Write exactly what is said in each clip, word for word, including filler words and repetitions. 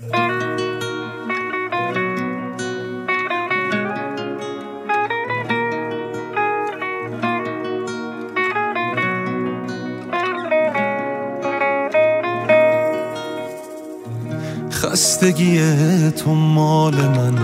خستگی تو مال من،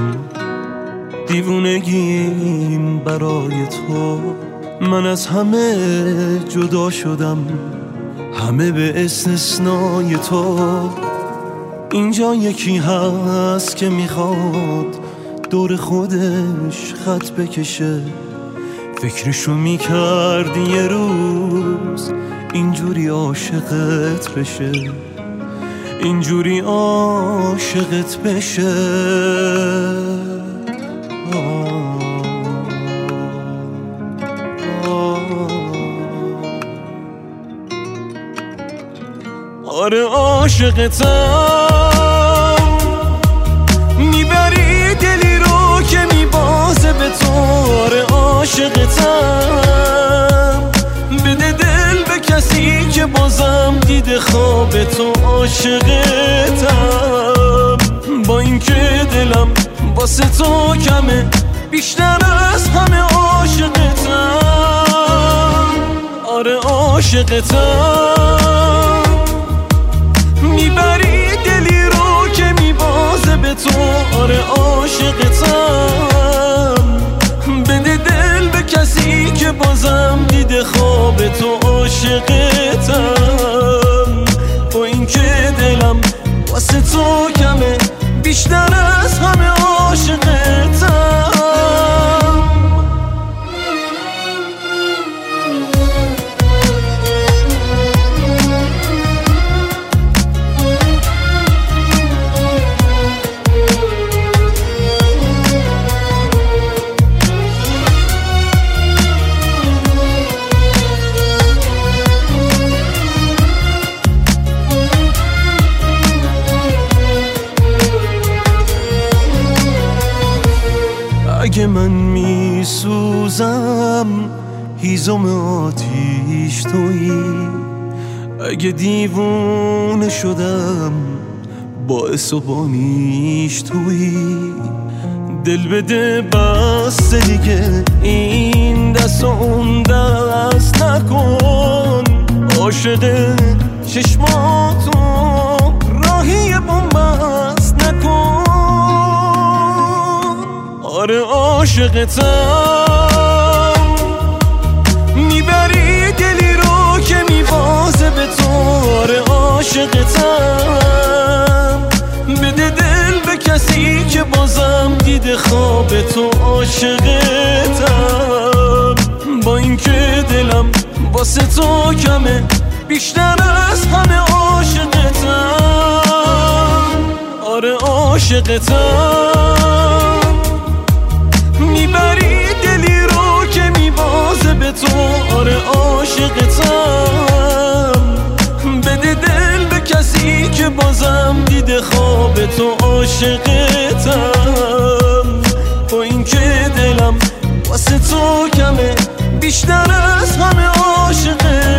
دیوونگیم برای تو. من از همه جدا شدم، همه به استثنای تو. اینجا یکی هست که میخواد دور خودش خط بکشه. فکرشو میکردی یه روز اینجوری عاشقت بشه، اینجوری عاشقت بشه. آه آه آره عاشقتم، میبری دلی رو که میبازه به تو. آره عاشقتم، بده دل به کسی که بازم دیده خواب تو. عاشقتم با اینکه دلم واسه تو کمه، بیشتر از همه عاشقتم. آره عاشقتم، میبری دلی رو که میبازه به تو. آره عاشقتم، بده دل به کسی که بازم دیده خواب تو. عاشقتم با اینکه دلم واسه تو کمه، بیشتر از همه عاشقتم. اگه من میسوزم هیزم آتیش تویی، اگه دیوونه شدم باعث و بانیش تویی. دل بده بس دیگه این دست و اون دست نکن. عاشق چشماتو راهی بومبست نکن. آره عاشقتم، میبری دلی رو که میبازه به تو. آره عاشقتم، بده دل به کسی که بازم دیده خواب تو. عاشقتم با اینکه دلم واسه تو کمه، بیشتر از همه عاشقتم. آره عاشقتم، میبری دلی رو که میبازه به تو. آره عاشقتم، بده دل به کسی که بازم دیده خواب تو. عاشقتم با اینکه دلم واسه تو کمه، بیشتر از همه عاشقتم.